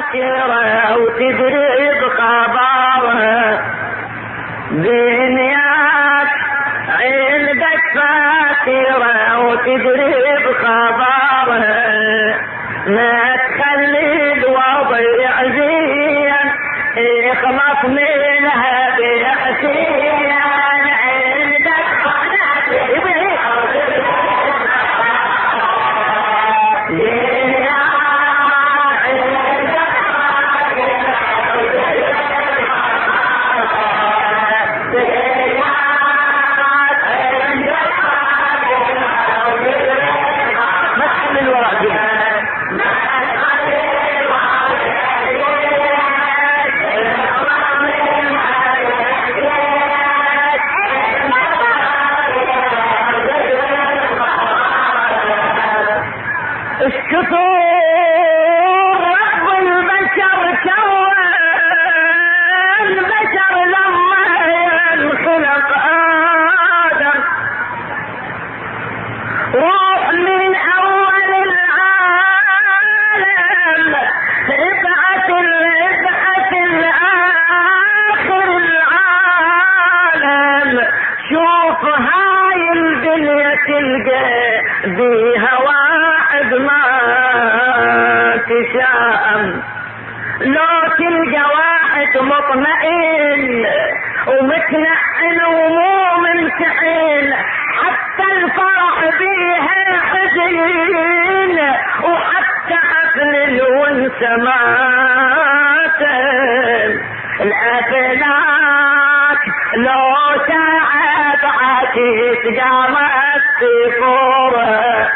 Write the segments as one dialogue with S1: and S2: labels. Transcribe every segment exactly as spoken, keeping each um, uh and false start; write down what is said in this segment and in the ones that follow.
S1: فاكرة وتدري بخبرها دنياك عندك فاكرة وتدري بخبرها ما تخلي الوضع زين يخلص منها بحسين عندك بيها واحد ما تشاءم لو تلقى واحد مطمئن ومتنعن ومو ممتحن حتى الفرح بيها حزين وحتى حفل الونس ماتم الافلاك لو ساعة بعتيت قامت تفورها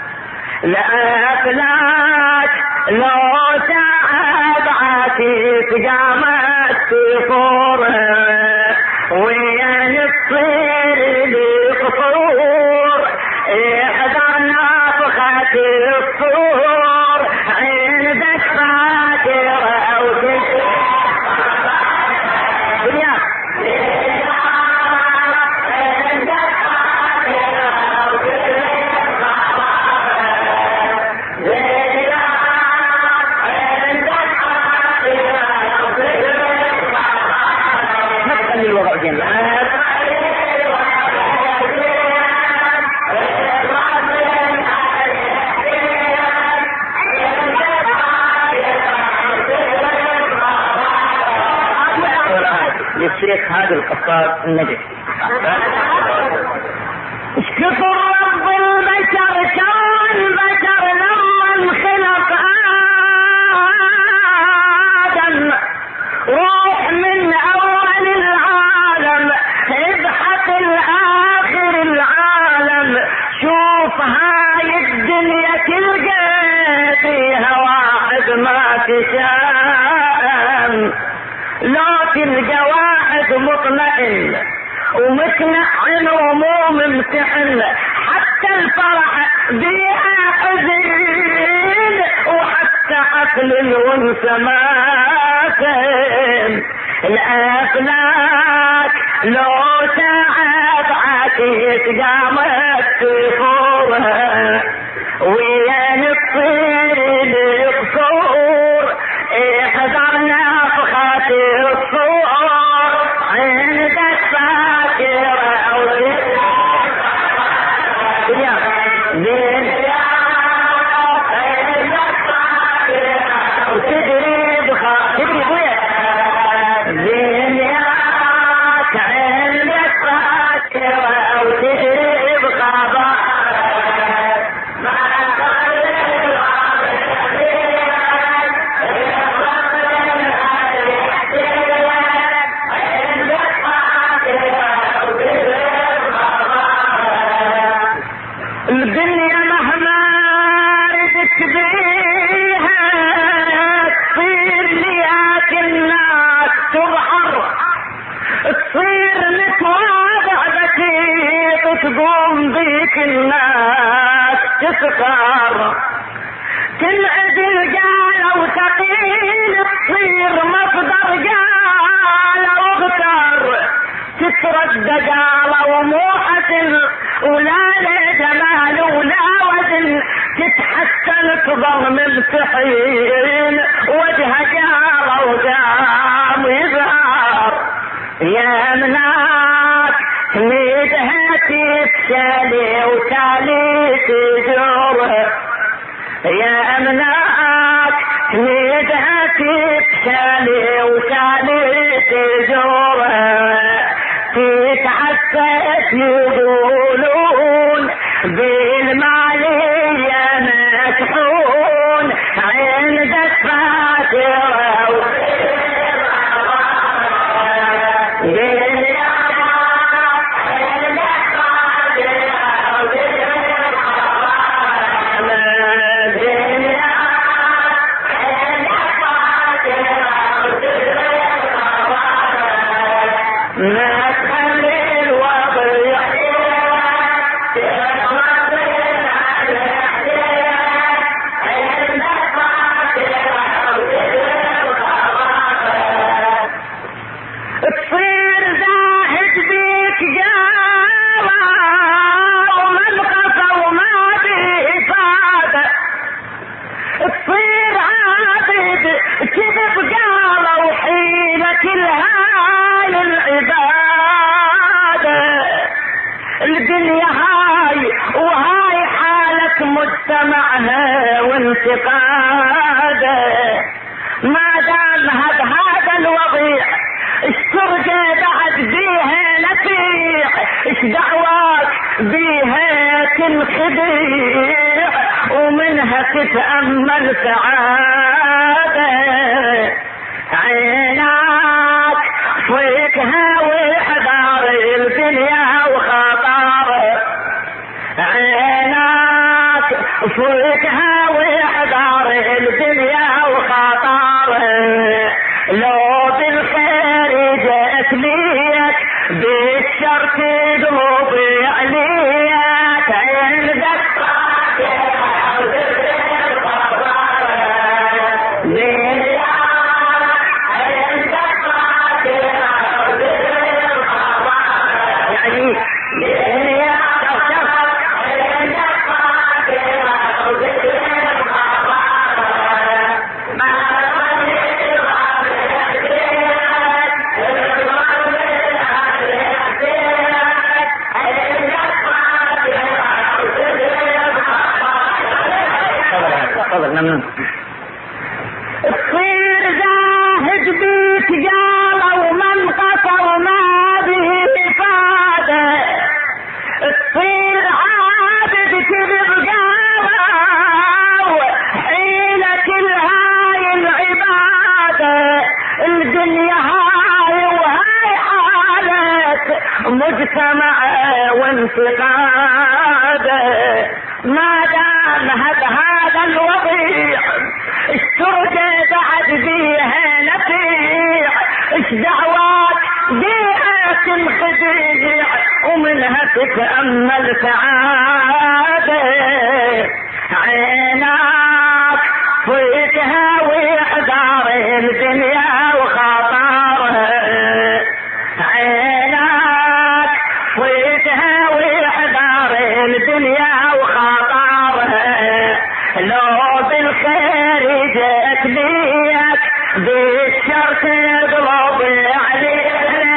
S1: الافلاك لو ساعة بعتيت قامت تفورها وين تصير لي قصور احذر نفخة الصور عندك فاكرة او تشوف للشيخ هذا القصاد النجف اشكفر رب البشر كون البشر لما انخلق آدم روح من اول العالم ابحث الاخر العالم شوف هاي الدنيا تلقى فيها واحد ما تشاءم لو تلقى واحد مطمئن ومتنعن ومو ممتحن حتى الفرح بيها حزين وحتى حفل الونس ماتم الافلاك لو ساعة بعتيت قامت تفورها وين تصير لي قصور احذر نفخة الصور عندك فاكرة او تدري بخا تدري بويا دنياك عندك فاكرة او تدري بخا الدنيا مهما ردت بيها تصير لياك الناس تظهر تصير متواضع بسيط تقوم بيك الناس تسخر تنعدل قالة وثقيل تصير مصدر قالة واغتر تتردد قالة ومو حسن ولا لا جمال ولا وزن تتحسن تظل ممسحين وجهك يا املاك تريدها تبشالي وشالي تجوره تتعسف يقولون بالمالية مسحون عندك فاترة مجتمعها وانتقاده. ما دام هذا هذا الوضيع الشرقة بعد بيها نفيع، ايش دعواك بيها تنخديع ومنها تتأمل سعادة. عيناك فيكها وحذار الدنيا وخطاره، عيناك فيكها وحذار الدنيا وخطاره. لو بالخير جئت ليك بالشر تقلبي عليك، عندك تصير زاهد بيك جالة ومن قصر ما به إفادة، تصير عابد كذب قالة وحيلة كل هاي العبادة. الدنيا هاي وهاي حالة مجتمع وانتقاده. ما دام هذا هذا الوضيع الشرقة بعد بيها نفيع، ايش دعواك بيها تنخديع ومنها تتأمل سعادة. عيناك فيكها وحذار الدنيا وخطارها، عيناك فيكها وحذار الدنيا وخطارها. لو بالخير جئت ليك بالشر تقلب عليك،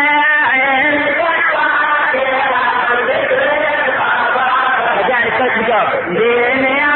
S1: دنيا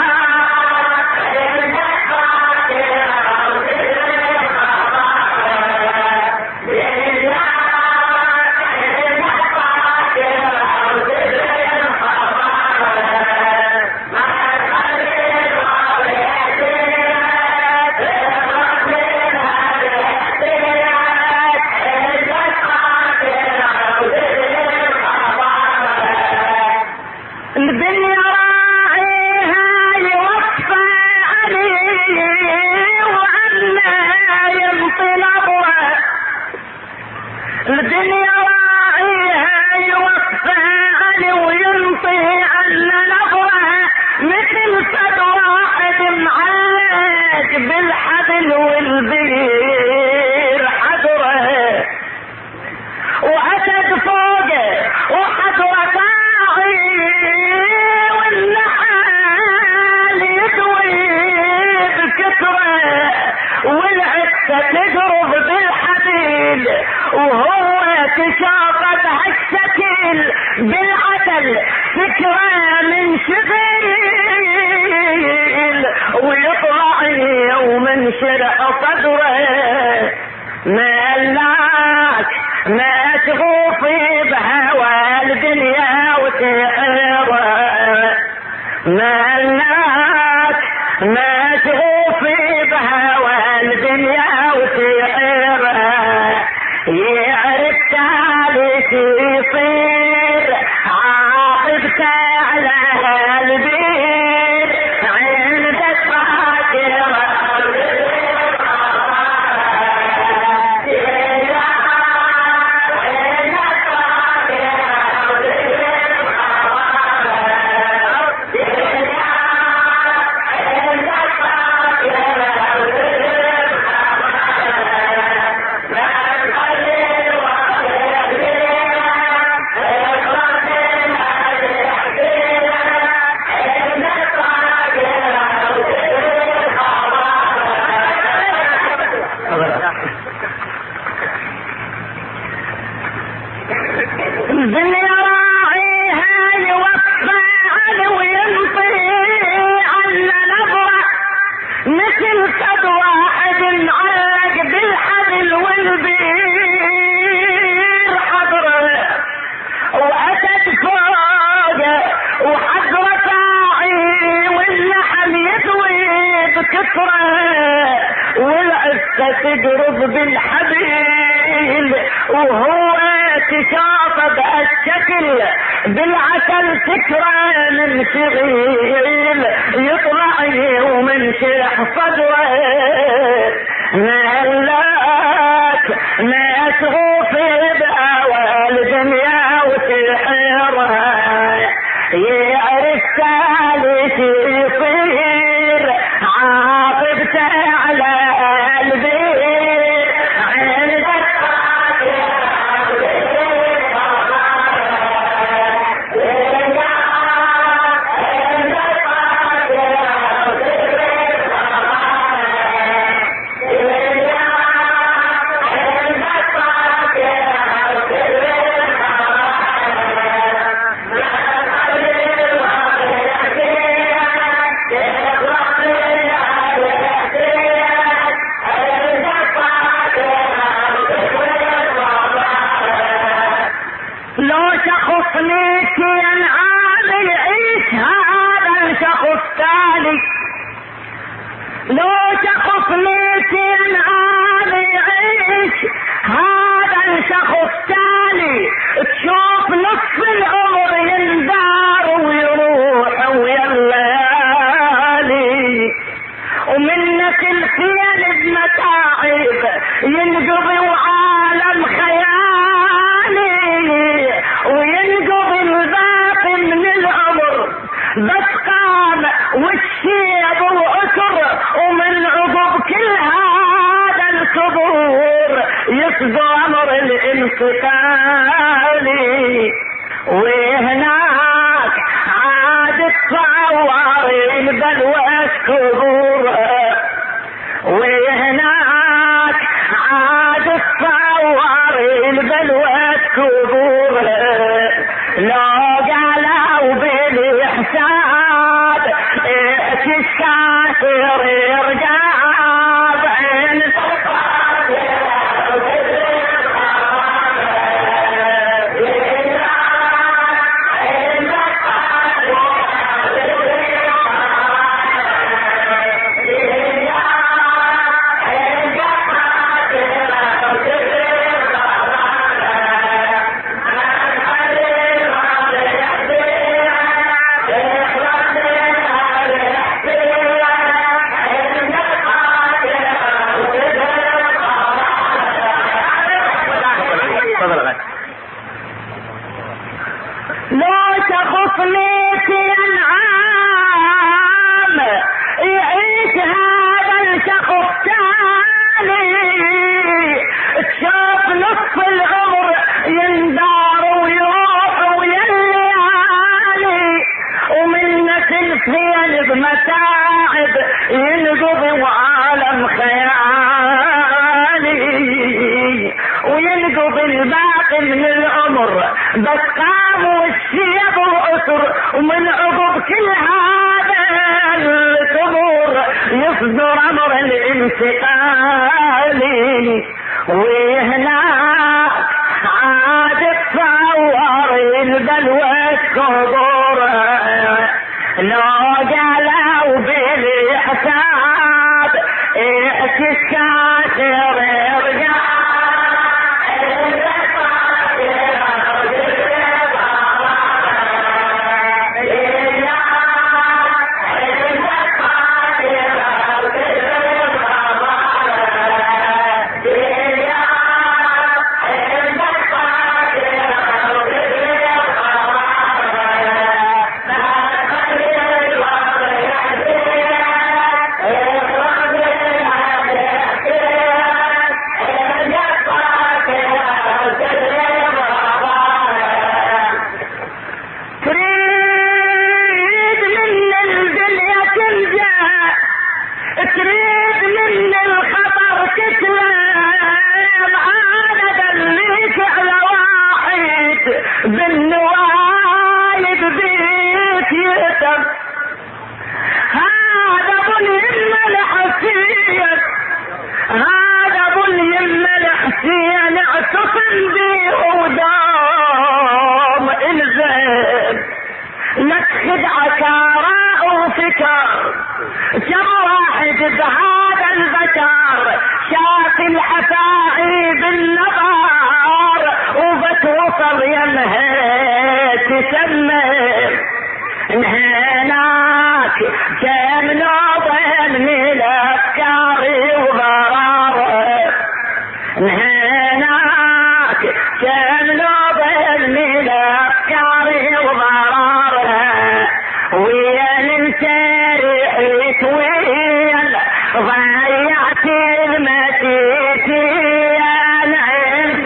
S1: الدنيا راعيها يوفى علي وينطي عنا نظره، مثل فد واحد معلق بالحبل والبير حضره، واسد فوقه وحضره ساعي والنحال يدوي بكثره، والعسه تقرب بالحبيل وهو تشاقد هالشكل بالعسل فكرة من شغيل، صدره ملاك ما تغوفي بهوى الدنيا وتعيره ملاك ما تغوفي بهوى الدنيا وتعيره يعرف ثالث يصير عاقبته على البير عند الفاكرة تقرب بالحبيل وهو تشاطب الشكل بالعسل سكرة من شغيل يطلع ومن شرح صدره مهلاك ما تغوفي بأوى الدنيا وتحيرها يعرف ثالث يصير عاقبته على لو شخص ميتين عالي يعيش هذا الشخص تالي تشوف نصف العمر يندار ويروح ويا الليالي ومنك الخيال بمتاعب ينقضي وعالم خيالي وينقضي الباقي من العمر بس قام والشيب وأسر ومن عقب كل هذا الصبور يصدر امر الانتقالي وهناك عاد تصورين بلوى الصبور وهناك عاد تصورين بلوى الصبور لو قالوا بالإحسان الشاطر يرجع بعين متاعب ينقضي وعالم خيالي وينقضي الباقي من العمر بس قاموا الشيب وأسر ومن عقب كل هذا الثمور يصدر امر الانسان ثقالي وهناك عاد تصور البلوى الكبر لو قالوا بالحساب اعكس كاسر ارجع كم واحد بهذا البشر شاف الافاعي بالنظر وبتوصل يمها تسمى هناك كم نوبة من الافكار وضرار هناك كم نوبة من الافكار وضرار ويا ننسرحت وين ضيعت المسيتي انا عند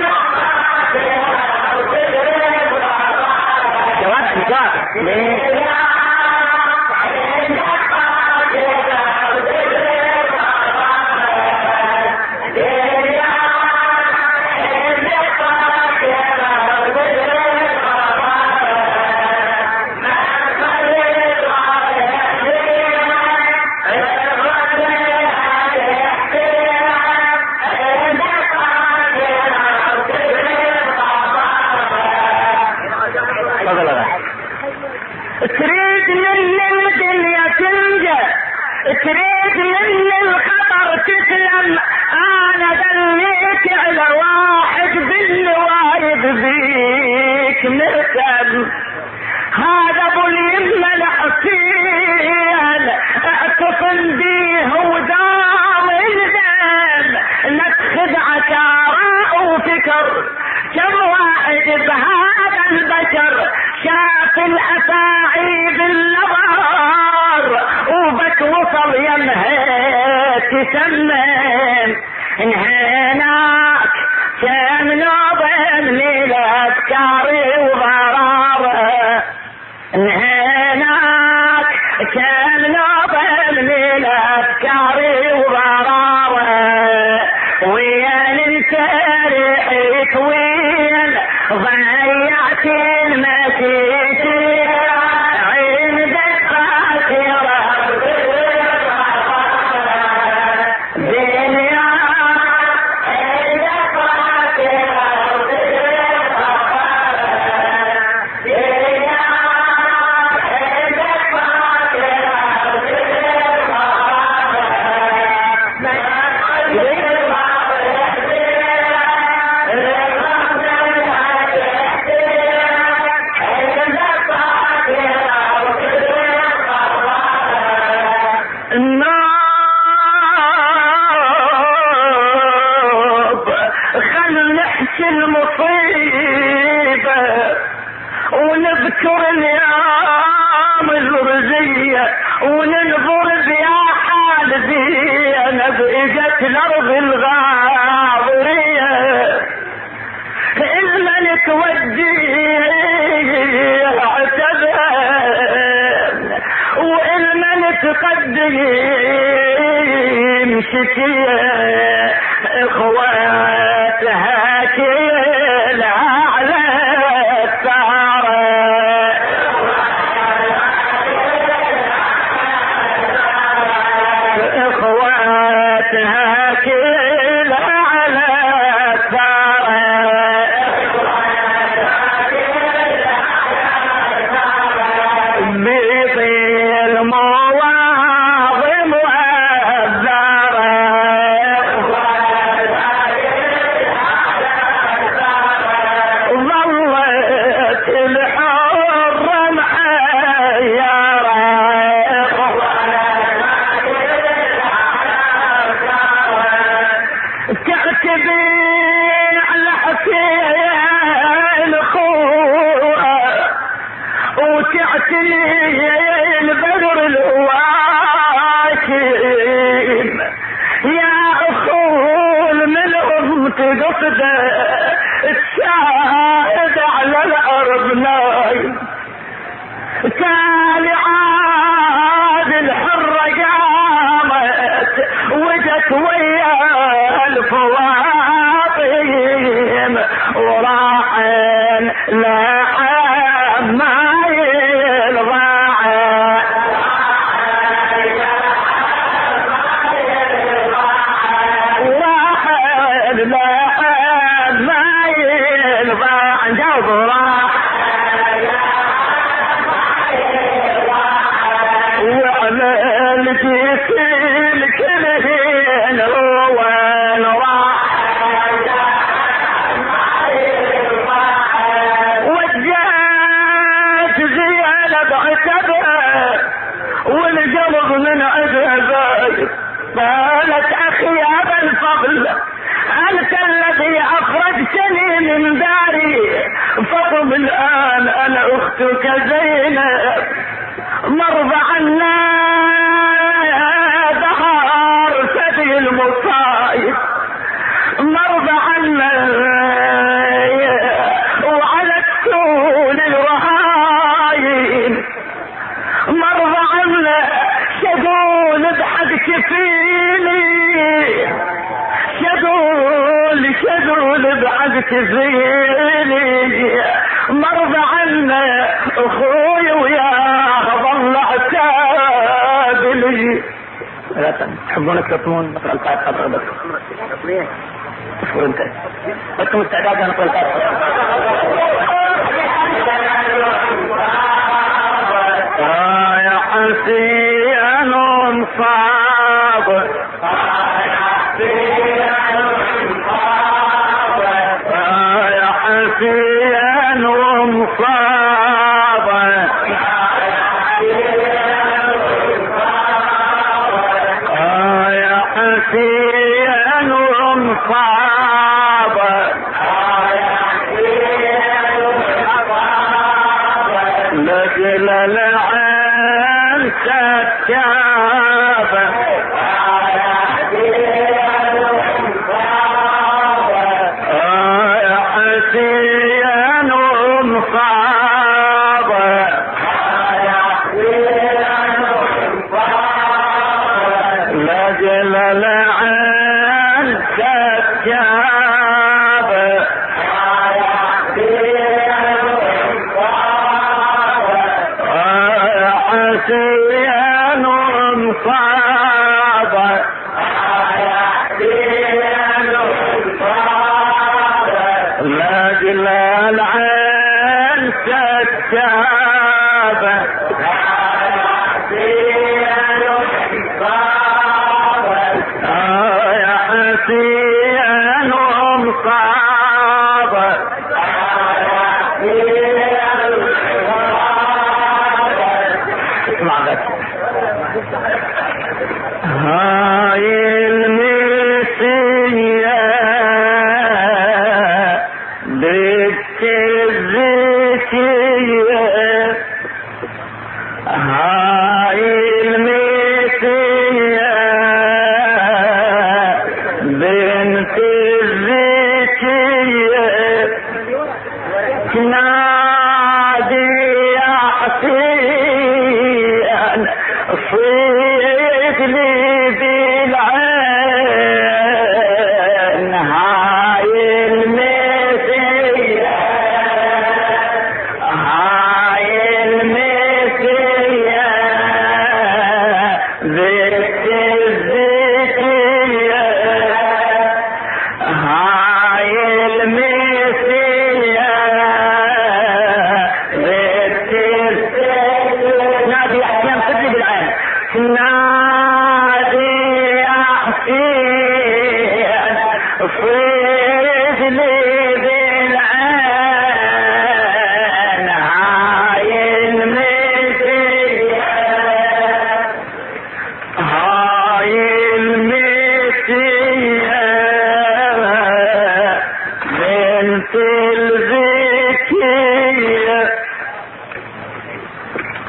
S1: جواب جواب تريد من الدنيا تنجى تريد من الخطر تسلم انا دليك على واحد بالوايد بيك مرتب هذا ابو اليمه الحسين اعتصم بيه ودام الدم لا تخدعك اراء وفكر كم واحد بهذا البشر شاف الافاعي بالنظر وبتوصل يمها تسمم هناك كم نوبة من الافكار وضرار هناك كم نوبة من الافكار وضرار ويا ننسرحت وين ضيعت المسيتي عند القاصرة دنيا عند القاصرة دنيا عند النار خل نحكي المصيبة ونذكر الايام الرزية وننظر بيا حال زينب اجت الارض الغابرية الملك وديه عتبان والملك قديم شكيه اخواتها كل على الثارة اخواتها وجهتني البدر الواكب يا اخول منهم تقصده تشاهد على الارض نايم كان عاد الحرة قامت وجت ويا الفواطم وراحن لا ما يرضع وراحن لا ما يرضع جاوب راح الجيت الكلهين وين راح وجهت زينب عتبها والقلب من عذابك قالت اخي ابا الفضل انت الذي اخرجتني من داري فقم الان انا اختك زينب مرضى عنا ظهر سبي المصايب مرضى عنا وعلى السول الرهايب مرضى عنا شقول بحدك فيني شقول شقول بحدك فيني مرضى عنا اخوي وياه ظل عتابلي. لا تحبونك تطمون نقرأ الفاتحة بغضك تصبر انت انتم استعداد نقرأ الفاتحة. يا حسين صاب يا حسين صاب يا حسين صاب لجل العين كتاب يا حسين صاب لجل العين كتاب حسين صاب لاجل العين كتاب يا حسين صاب هاي المسية بنت الزكية هاي المسية بنت الزكية نادي يا حسين صيد لي بالعين هاي المسية هاي المسية ذكر الذكية هاي المسية ذكر نادي احيان صدق بالعين نادي احسين صيد لي بالعين هاي المسية هاي المسية بنت الزكية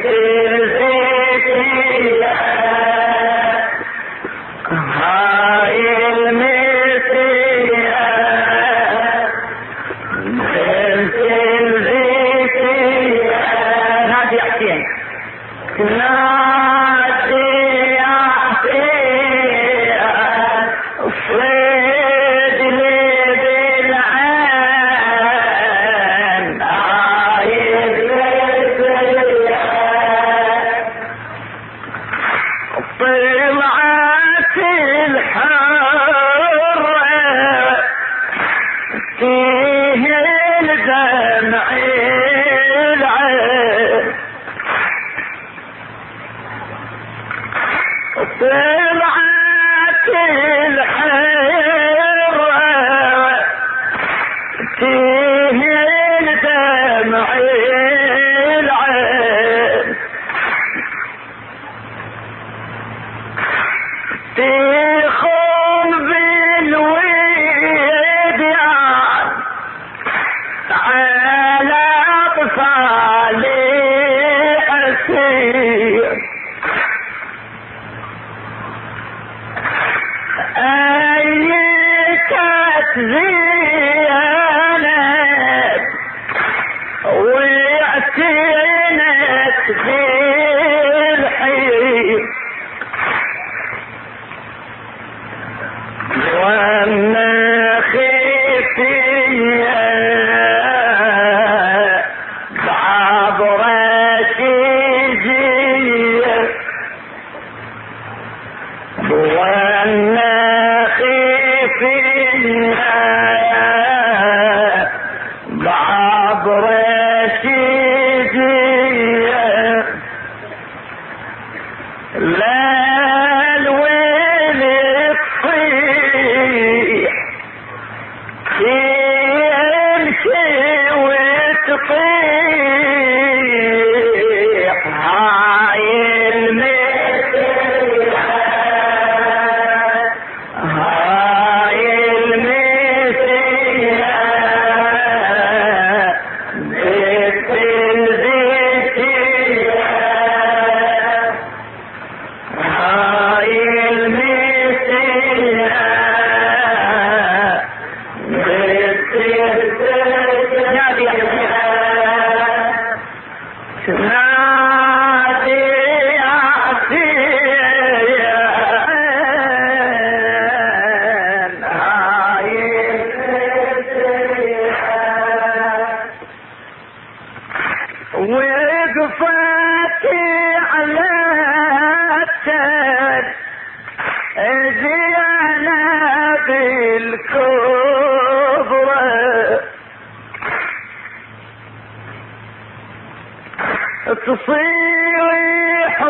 S2: تصيح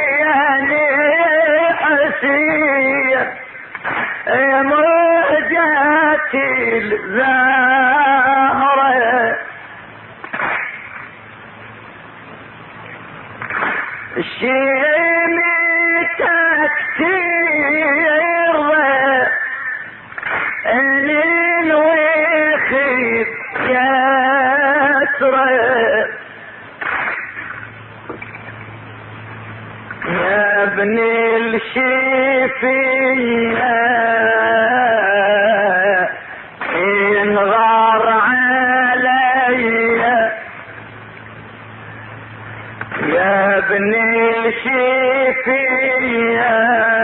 S2: وياني حسير موجاتي الزهرة شيمتك كتير ليل ويخيب يسرى يا ابن الشفية إن غار علي يا ابن الشفية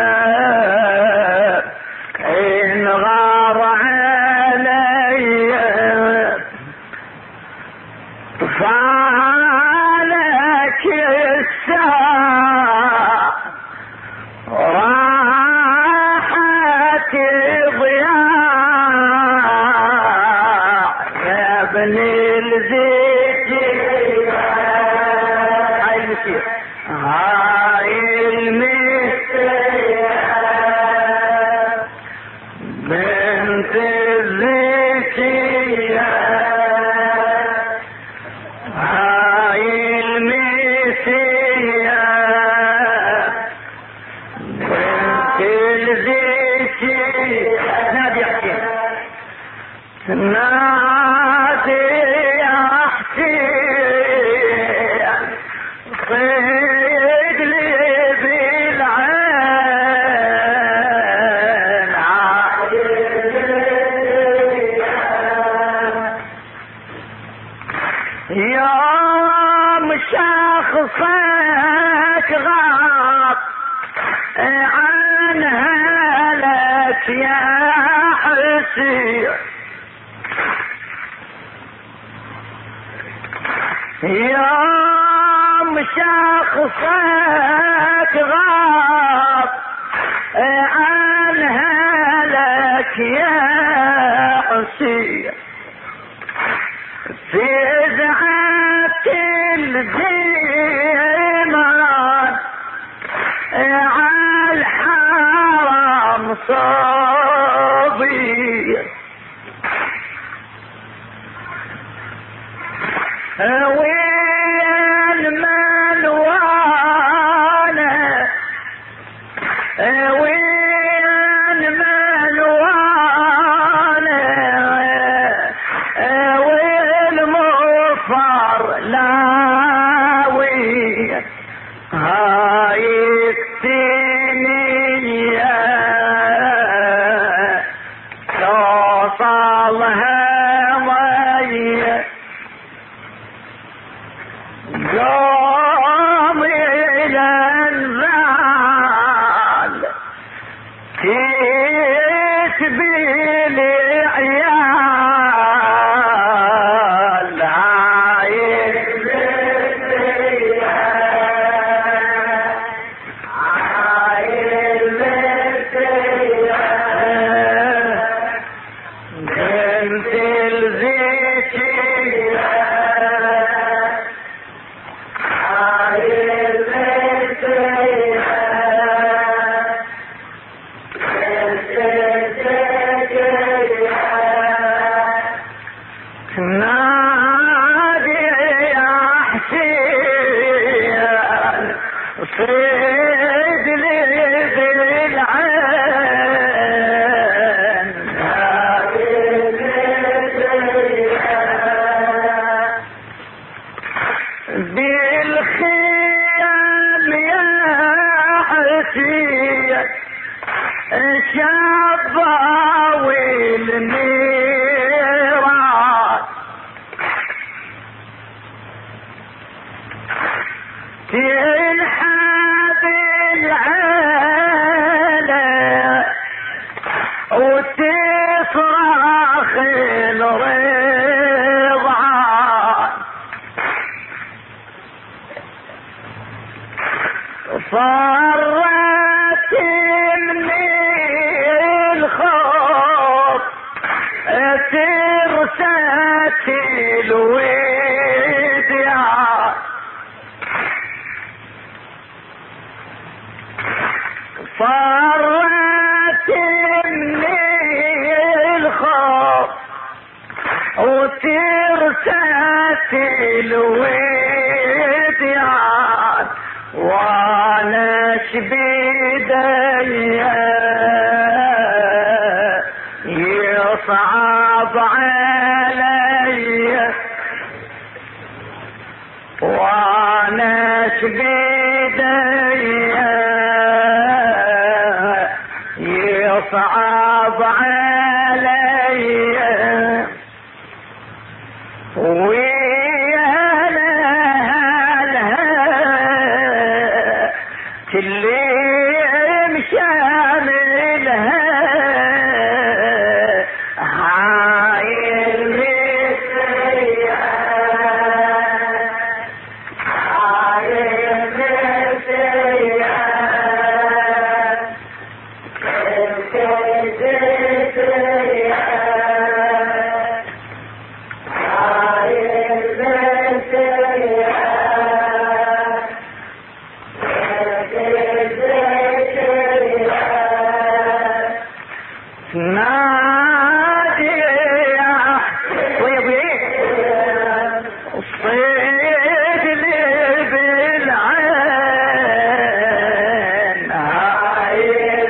S2: إن غار علي فعلك الساعة راحت ضياع يا ابن الزكية هاي المسير هاي المسير بنت الزكية هاي المسير نادي حسين نادي يا حسين غاب عنها لك يا حسين يوم شخصك غاب عنها لك يا حسين في زعة الجمال عالحرم صبي وين من وانا وين من وانا والمفر لاوي هاي الدنيا توصلها مية يوم إلى الزال تتبيل عيال عايز عايز بنت الزكية نادي يا حسين صيد لي بالعين بالخيال يا حسين شابا والنيران تنحب العالم وتصرخ الرضعان صرت من الخوف ترست الوديان صرت من الخوف وترست الوديان وانا شبيدي يصعب علي وانا شبيدي يصعب علي ويا لها اللي مشاملها هاي المسيا هاي المسيا نادي يا طيب ايه الصيد اللي بالعين هاي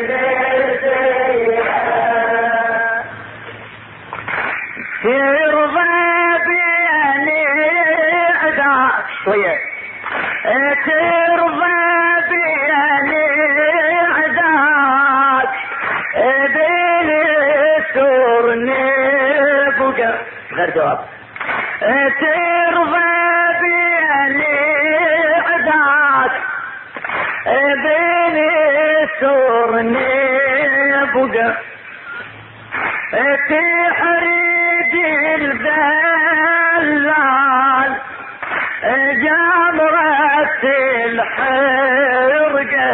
S2: ترضى بيني عداك شوية ترضى بيني عداك غير جواب ترضى بيني عداك يسرني بقى تحريد الذلال جمرة الحرقة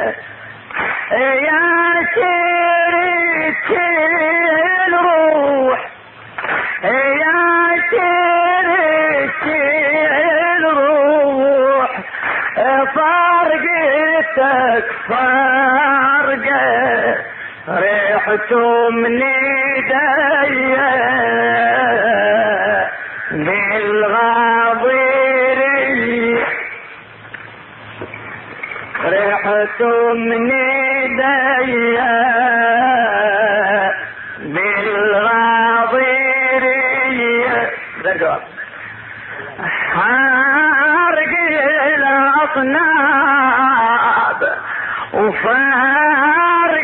S2: يا شريك الروح يا شريك الروح فرقتك فرقة ريحت من ايديا بالغاضرية ريحت من ايديا بالغاضرية حارق الاصناب وفارق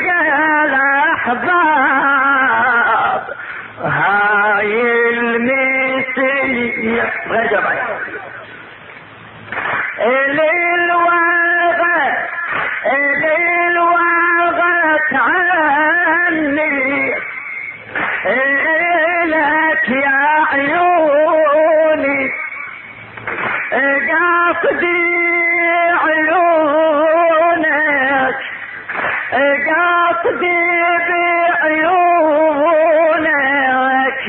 S2: الاحباب هاي المثلية غير للوغة للوغة عني لك يا عيوني قصدي عيونك قصدي بعيونك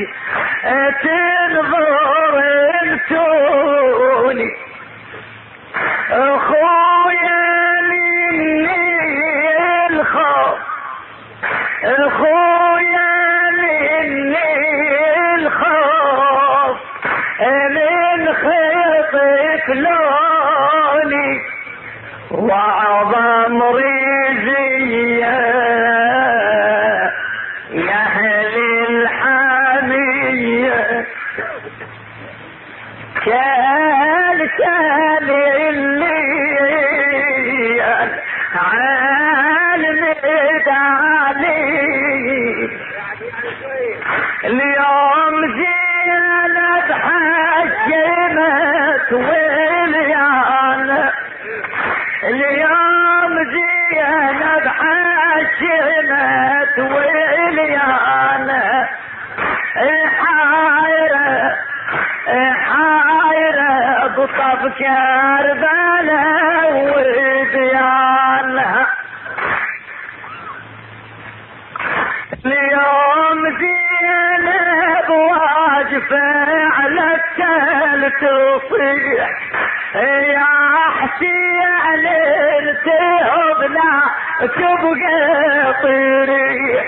S2: تنظر انتوني اخويا مني الخوف اخويا مني الخوف من خيطك لوني وعظم ريزية يا اهل الحمية كال كال الليل عالم دعالي اليوم زينب حجمت وليانا اليوم زينب حجمت وليانا حايرة حايرة بطب كربلاء وديانها اليوم زينب واقفة على التل تصيح يا حسين التهبنا تبقى طريح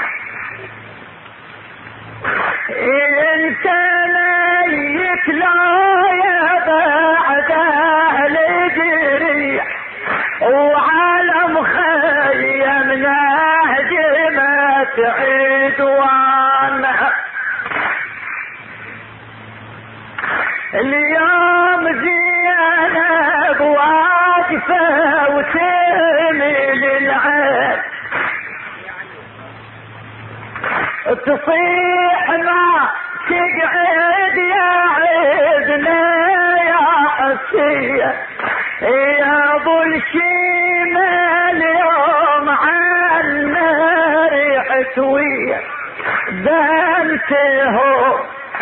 S2: انت ميت لا يا بعد اهل جريح وعلى مخيم نهجمت عدوانها اليوم زينب واقفة وتميل العين تصيح ما تقعد يا عدنا يا حسية يا ابو الشيمة اليوم عنا ريحتوية دانتهو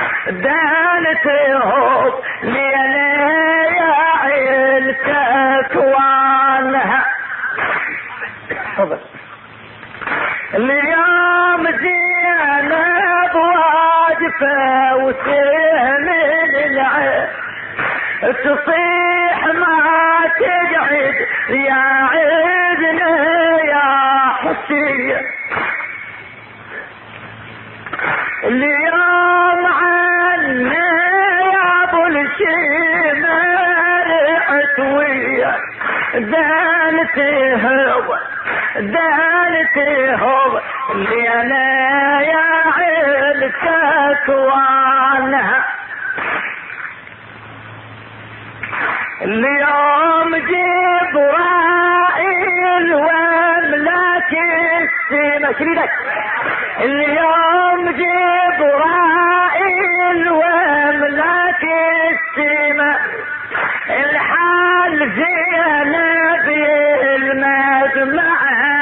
S2: دانتهو ليلة يا عيلتك وانها اليوم زينب واقفة وتهمل العين تصيح ما تقعد يا عيدنا يا حسين اليوم عنا يا ابو الشيمة ريحتوية دانتهو دانتهو لينا يا عيلتك وانها اليوم جبرائيل وملاك السما شريدك اليوم جبرائيل وملاك السما الحال زينب المدمعة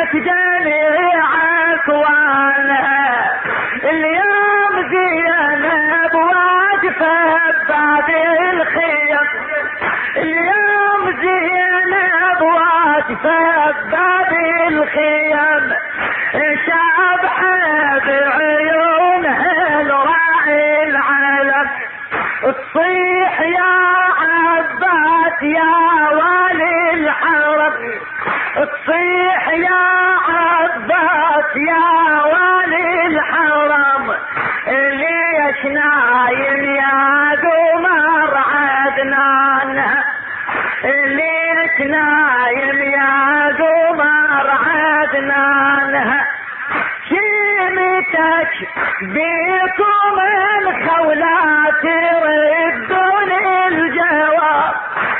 S2: لك جميع اكوانها. اليوم زينب واقفة بباب الخيم، اليوم زينب واقفة بباب الخيم، شابحة بعيونها الراعي العلم، تصيح يا عباس يا والي الحرم، تصيح يا عباس يا والي الحرم، ليش نايم يا قمر عدنان، ليش نايم يا قمر عدنان، شيمتك بيكم الخولات يردون الجواب،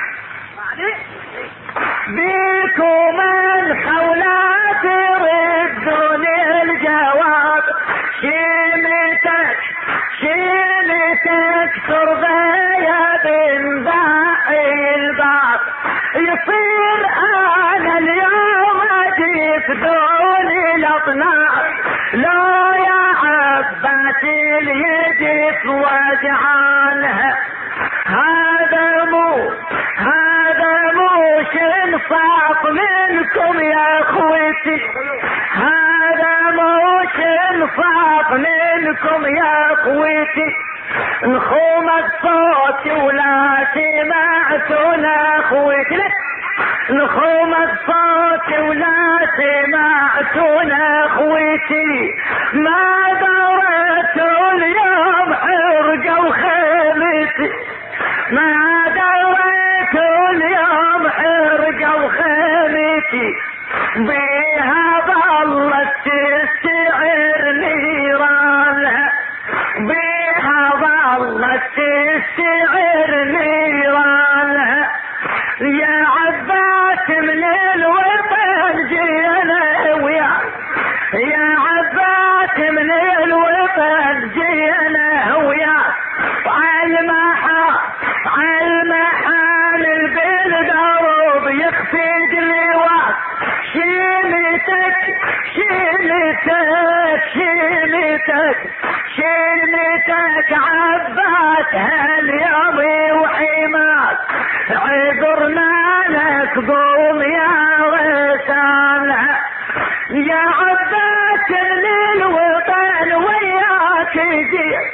S2: بيكم الخولات يردون الجواب، شيمتك شيمتك ترضى بن باعي الباب، يصير انا اليوم اجيب دون الاطناب، لا يا عباس اليد وجعانها، هذا مو هذا مو شنصاف منكم يا اخوتي، هذا مو شنصاف منكم يا اخوتي، نخومك صوتي ولا سمعتنا اخوتي، نخومك صوتي ولا سمعتنا اخوتي، ما دريتوا اليوم حرقة وخيمتي، ما دريتوا اليوم حرقة وخيمتي، بيها ظلت تستعر نيرانها، بيها ظلت تستعر نيرانها، يا عباس من الوطن جينا وياك، يا عباس من الوطن جينا وياك، عالمحا عالمحامل بالدروب يخفيد لواك، شيمتك شيمتك شيمتك شيمتك عباس هاليوم وحماك، عذرنا لك قوم يا غسانها، يا عباس من الوطن وياك جيت،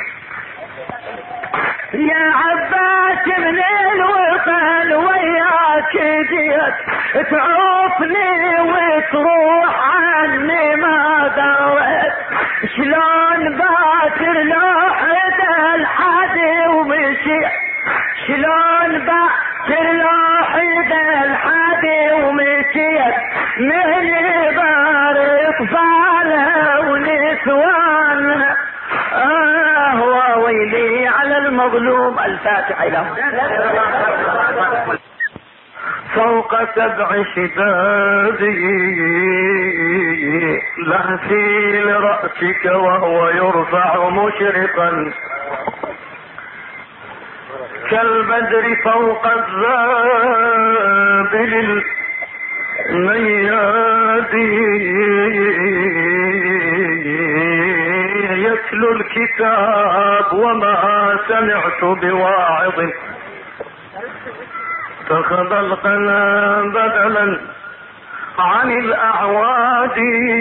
S2: يا عباس من الوطن وياك جيت، تعوفني وتروح عني ما دريت، شلون باكر لوحد الحادي ومشيت، شلون باكر لوحد الحادي ومشيت، من بار اطفالها ونسوانها، آه وويلي على المظلوم. الفاتحة له.
S3: فوق سبع شدادي لهفي لرأسك وهو يرفع مشرقا كالبدر فوق الذابل الميادي، يتلو الكتاب وما سمعت بواعظ، اتخذ القنا بدلا عن الاعواد،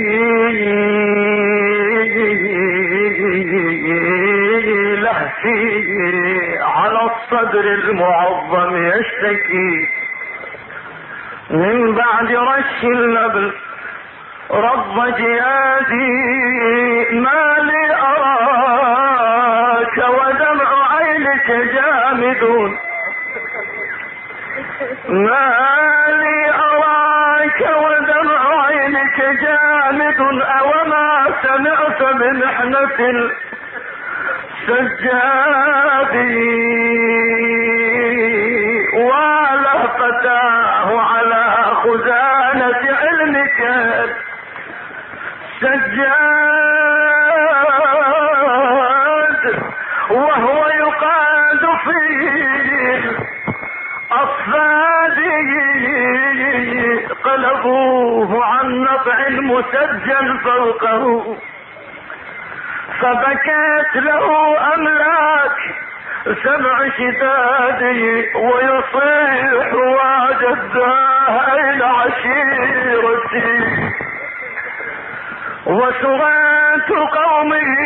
S3: لهفي على الصدر المعظم يشتكي من بعد رش اللبن رب جيادي، ما لي اراك ودمع عينك جامد، ما لي اراك ودمع عينك جامد، اوما سمعت بمحنة السجاد، ولا فتاه على خزانة علمك سجاد، وهو يقاد في أصفاد قلبوه عن طبع مسجل فوقه، فبكت له أملاك سبع شدادي ويصيح وجداه أين عشيرتي وسغات قومي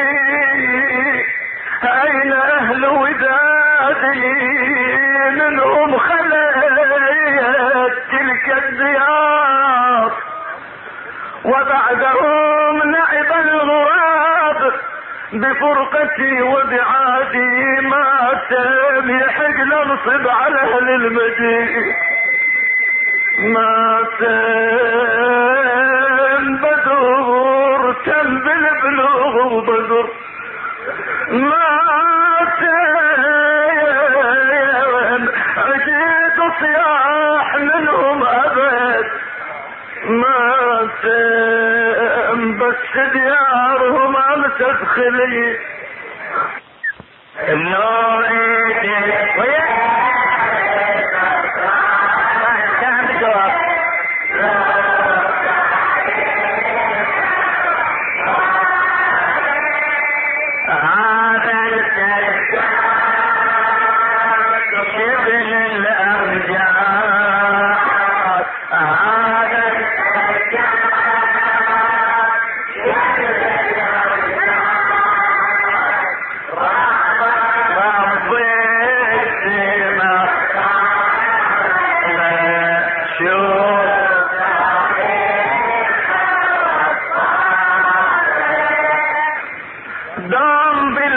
S3: أين أهل ودادي منهم خليت تلك الديار وبعدهم نعب الغراب بفرقتي وبعادي ما تم يحق ننصب على أهل المدينة ما تم بدور تم بالبلوغ بدر ما تم عجيت صياح منهم أبد ما تم بس ديارهم أمست خلي النور ايدي ويا كان بالجواب هذا السجاد شبل الأمجاد هذا السجاد رب السماء شوف دام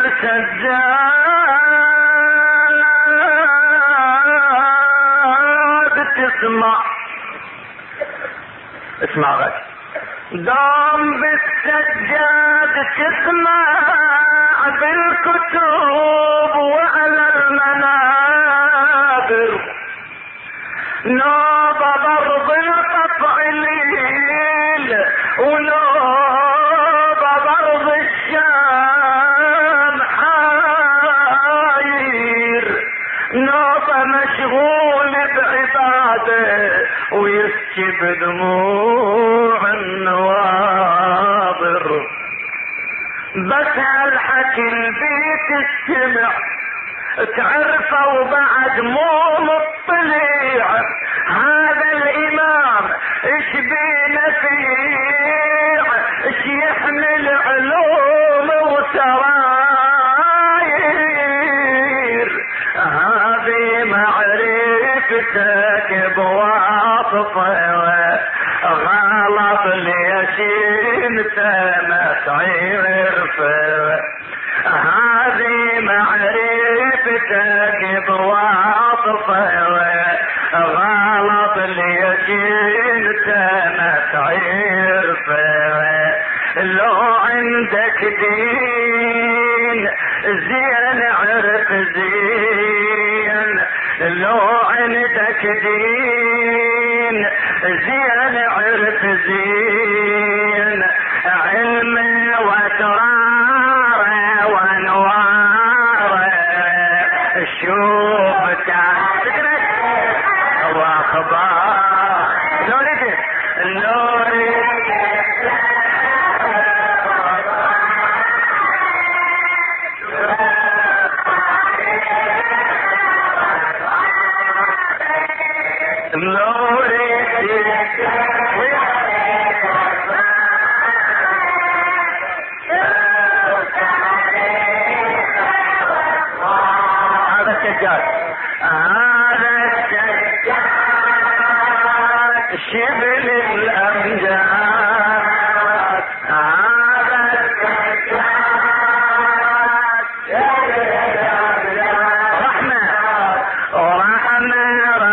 S3: بالسجاد تسمع اسمع غد دام بالسجاد تسمع بالكتب وعلى المنابر نوب برض القطع الليل ونوب برض الشام حاير نوب مشغول بعباده ويسكب دموع النواظر بس هالحكي البيت السمع تعرفه وبعد مو مطلع هذا الامام ايش بينا فيه ايش يحمل علوم وسراير هذه معرفتك بواصفه غلط ليش انت ما تعرف هذه معرفتك بواصفه غلط ليش انت ما تعرف لو عندك دين زين عرف زين لو عندك دين زين عرف زين علم واسرار وانوار شوف تعرف واخبار نوري نوري هذا السجاد هذا السجاد شبل الأمجاد هذا السجاد رحمة ورحمة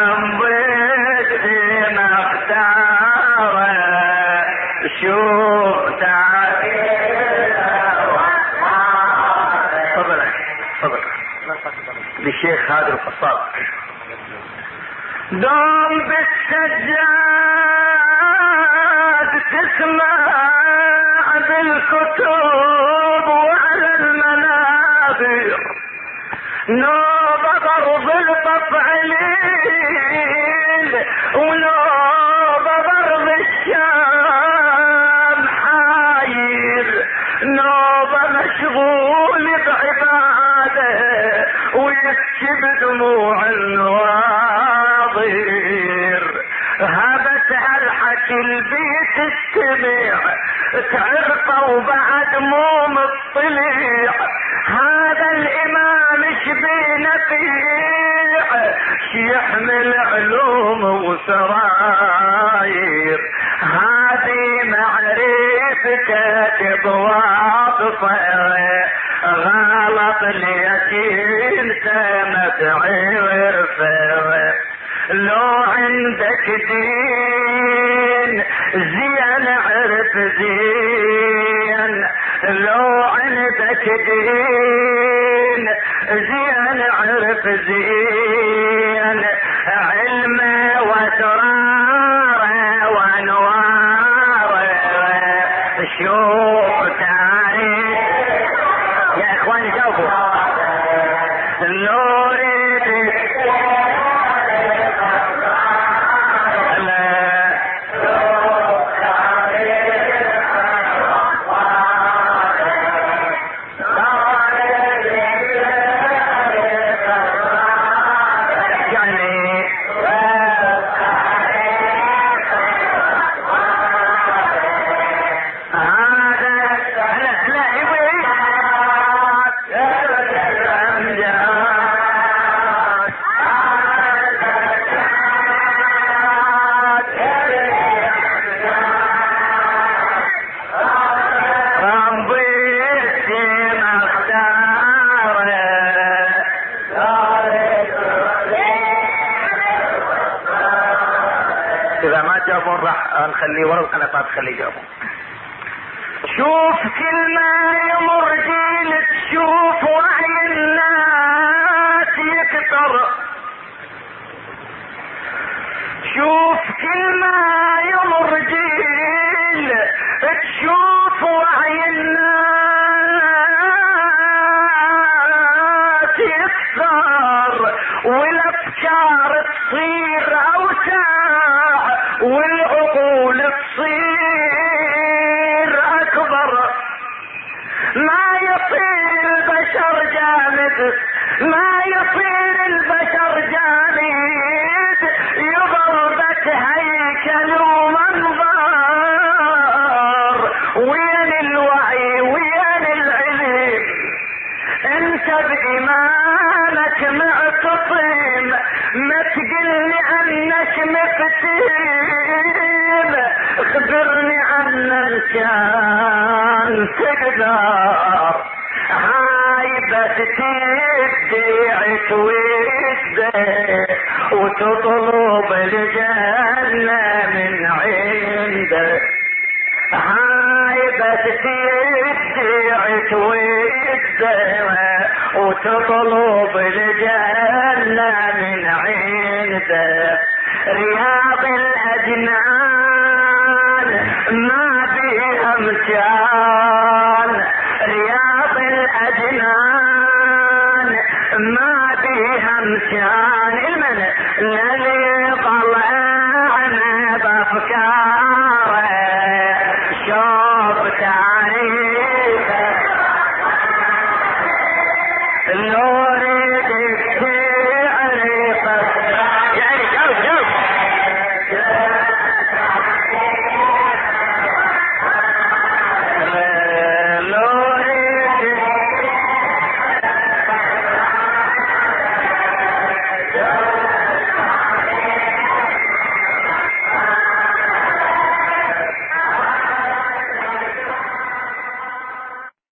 S3: ربي ما اختار شوف تعالى تفضل تفضل للشيخ هذا القصاب دوم بالسجاد تسمع بالكتب وعلى المنابر نوب برض الطفعليل ونوب برض الشام دموع النواظر هبتها الحكي البيت استمع تعرفه وبعد مو مطلع هذا الامام شبينا فيه يحمل علوم وسراير هذه معرفتك بواضفة غلط ليتين سمت عرفة لو عندك دين زين عرف زين لو عندك دين زين عرف زين علم واسرار وانوار شوف تاريخ يا اخواني جاوبوا لو نخليه ورا القناطات خليه جابه. شوف كل ما يمر جيل تشوف وعي الناس يكثر شوف كل ما يمر جيل تشوف وعي الناس يكثر والافكار تصير اوسع والعقول تصير اكبر ما يصير البشر جامد ما يصير البشر جامد يضربت هيكل ومنظر وين الوعي وين العلم انت بإيمانك معتصم ما تقلني عنك مفتيم اخبرني عنك كان تقدر هاي بس تدعي تويدك وتطلب الجنة من عندك هاي بس تدعي تويدك وتطلب الجنة من عندك رياض الأجنان